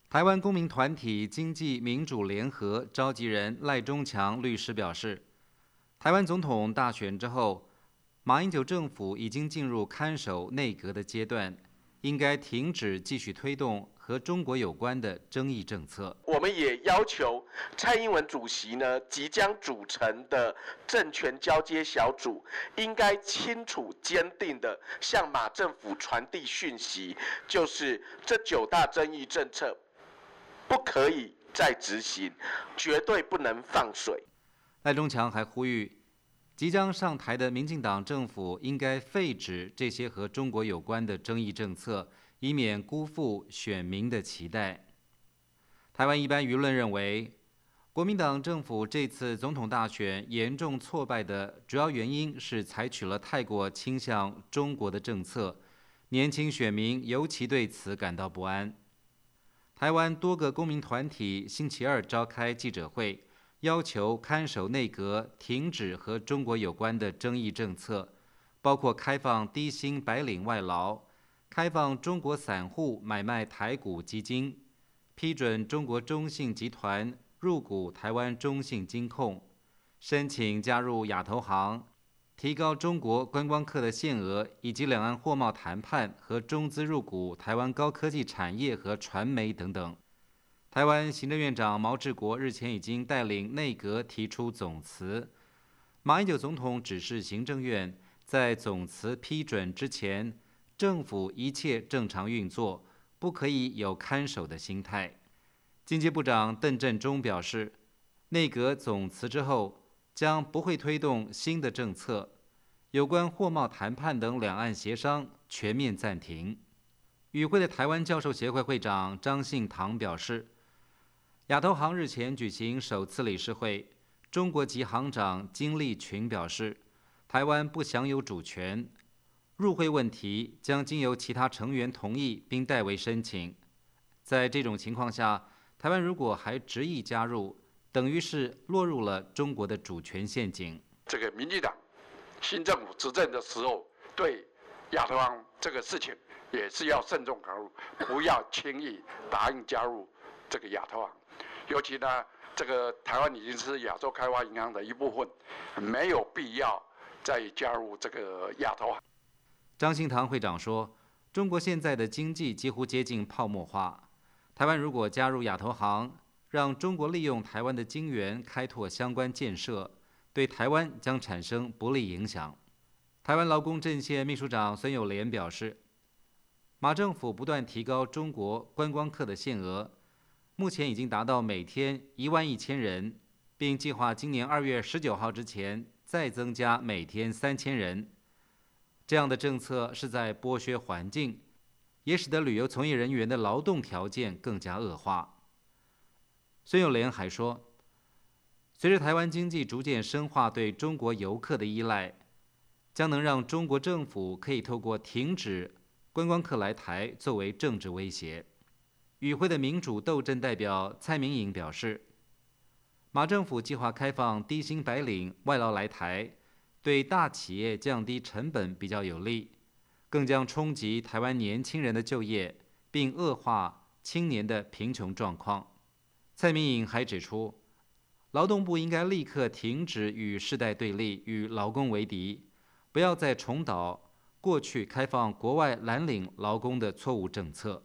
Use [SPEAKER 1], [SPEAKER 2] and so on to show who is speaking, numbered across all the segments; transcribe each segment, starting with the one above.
[SPEAKER 1] 台湾公民团体经济民主联合召集人赖中强律师表示，台湾总统大选之后，马英九政府已经进入看守内阁的阶段，应该停止继续推动和中国有关的争议政策。
[SPEAKER 2] 我们也要求蔡英文主席呢，即将组成的政权交接小组，应该清楚坚定地向马政府传递讯息，就是这9大争议政策不可以再执行，绝对不能放水。
[SPEAKER 1] 赖中强还呼吁，即将上台的民进党政府应该废止这些和中国有关的争议政策，以免辜负选民的期待。台湾一般舆论认为，国民党政府这次总统大选严重挫败的主要原因是采取了太过倾向中国的政策，年轻选民尤其对此感到不安。台湾多个公民团体星期二召开记者会，要求看守内阁停止和中国有关的争议政策，包括开放低薪白领外劳、开放中国散户买卖台股基金、批准中国中信集团入股台湾中信金控、申请加入亚投行、提高中国观光客的限额，以及两岸货贸谈判和中资入股台湾高科技产业和传媒等等。台湾行政院长毛治国日前已经带领内阁提出总辞，马英九总统指示行政院在总辞批准之前，政府一切正常运作，不可以有看守的心态。经济部长邓振中表示，内阁总辞之后将不会推动新的政策，有关货贸谈判等两岸协商全面暂停。与会的台湾教授协会会长张信堂表示，亚投行日前举行首次理事会，中国籍行长金立群表示，台湾不享有主权，入会问题将经由其他成员同意并代为申请。在这种情况下，台湾如果还执意加入，等于是落入了中国的主权陷阱。
[SPEAKER 3] 这个民进党新政府执政的时候，对亚投行这个事情也是要慎重考虑，不要轻易答应加入这个亚投行。尤其呢，这个台湾已经是亚洲开发银行的一部分，没有必要再加入这个亚投行。
[SPEAKER 1] 张信堂会长说，中国现在的经济几乎接近泡沫化，台湾如果加入亚投行，让中国利用台湾的晶圆开拓相关建设，对台湾将产生不利影响。台湾劳工阵线秘书长孙友莲表示，马政府不断提高中国观光客的限额，目前已经达到每天11000人，并计划今年2月19号之前再增加每天3000人。这样的政策是在剥削环境，也使得旅游从业人员的劳动条件更加恶化。孙友莲还说，随着台湾经济逐渐深化对中国游客的依赖，将能让中国政府可以透过停止观光客来台作为政治威胁。与会的民主斗争代表蔡明颖表示，马政府计划开放低薪白领外劳来台，对大企业降低成本比较有利，更将冲击台湾年轻人的就业，并恶化青年的贫穷状况。蔡明颖还指出，劳动部应该立刻停止与世代对立，与劳工为敌，不要再重蹈过去开放国外蓝领劳工的错误政策。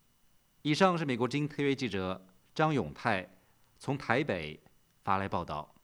[SPEAKER 1] 以上是美国之音特约记者张永泰从台北发来报道。